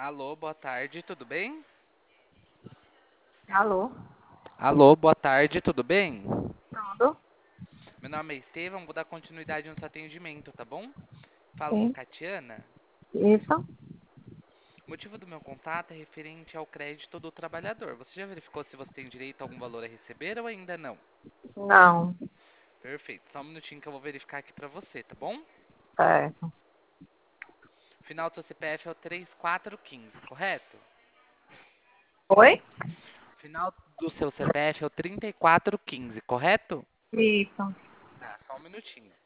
Alô, boa tarde, tudo bem? Alô? Alô, boa tarde, tudo bem? Tudo? Meu nome é Estevam, vou dar continuidade no seu atendimento, tá bom? Falo com a Sim. Catiana. Isso? O motivo do meu contato é referente ao crédito do trabalhador. Você já verificou se você tem direito a algum valor a receber ou ainda não? Não. Perfeito, só um minutinho que eu vou verificar aqui pra você, tá bom? Certo. O final do seu CPF é o 3415, correto? Oi? O final do seu CPF é o 3415, correto? Isso. Tá, só um minutinho.